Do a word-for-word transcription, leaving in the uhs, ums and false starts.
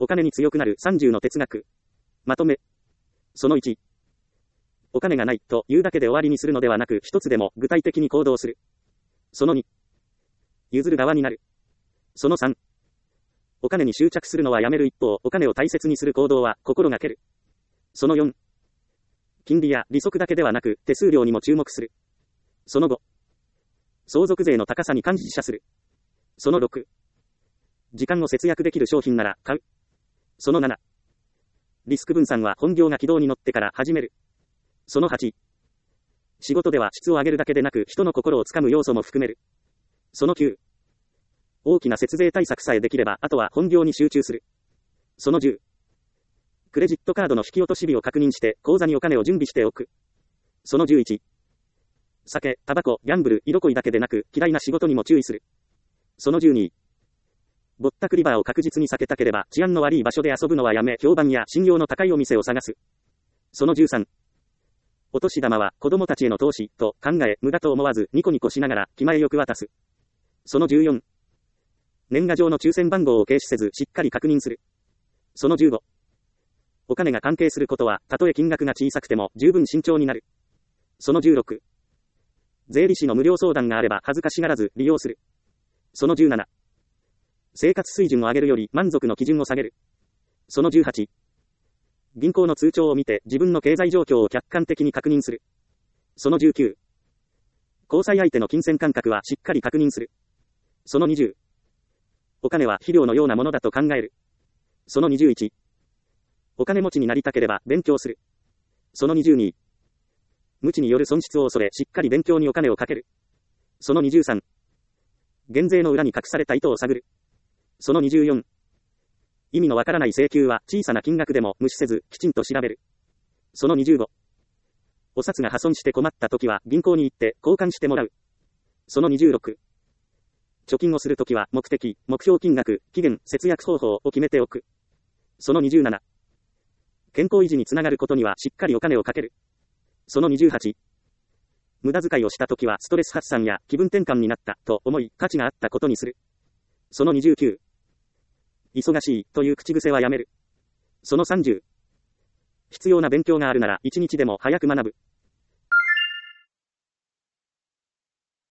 お金に強くなるさんじゅうの哲学。まとめ。そのいち。お金がないと言うだけで終わりにするのではなく、一つでも具体的に行動する。そのに。譲る側になる。そのさん。お金に執着するのはやめる一方、お金を大切にする行動は心がける。そのよん。金利や利息だけではなく、手数料にも注目する。そのご。相続税の高さに感謝する。そのろく。時間を節約できる商品なら買う。そのなな。リスク分散は本業が軌道に乗ってから始める。そのはち。仕事では質を上げるだけでなく人の心をつかむ要素も含める。そのきゅう。大きな節税対策さえできればあとは本業に集中する。そのじゅう。クレジットカードの引き落とし日を確認して口座にお金を準備しておく。そのじゅういち。酒、タバコ、ギャンブル、色恋だけでなく嫌いな仕事にも注意する。そのじゅうに。ぼったくりバーを確実に避けたければ治安の悪い場所で遊ぶのはやめ評判や信用の高いお店を探す。そのじゅうさん。お年玉は子供たちへの投資と考え無駄と思わずニコニコしながら気前よく渡す。そのじゅうよん。年賀状の抽選番号を軽視せずしっかり確認する。そのじゅうご。お金が関係することはたとえ金額が小さくても十分慎重になる。そのじゅうろく。税理士の無料相談があれば恥ずかしがらず利用する。そのじゅうなな。生活水準を上げるより満足の基準を下げる。そのじゅうはち。銀行の通帳を見て自分の経済状況を客観的に確認する。そのじゅうきゅう。交際相手の金銭感覚はしっかり確認する。そのにじゅう。お金は肥料のようなものだと考える。そのにじゅういち。お金持ちになりたければ勉強する。そのにじゅうに。無知による損失を恐れしっかり勉強にお金をかける。そのにじゅうさん。減税の裏に隠された意図を探る。そのにじゅうよん。意味のわからない請求は小さな金額でも無視せずきちんと調べる。そのにじゅうご。お札が破損して困った時は銀行に行って交換してもらう。そのにじゅうろく。貯金をするときは目的、目標金額、期限、節約方法を決めておく。そのにじゅうなな。健康維持につながることにはしっかりお金をかける。そのにじゅうはち。無駄遣いをしたときはストレス発散や気分転換になったと思い価値があったことにする。そのにじゅうきゅう。忙しいという口癖はやめる。そのさんじゅう。必要な勉強があるなら一日でも早く学ぶ。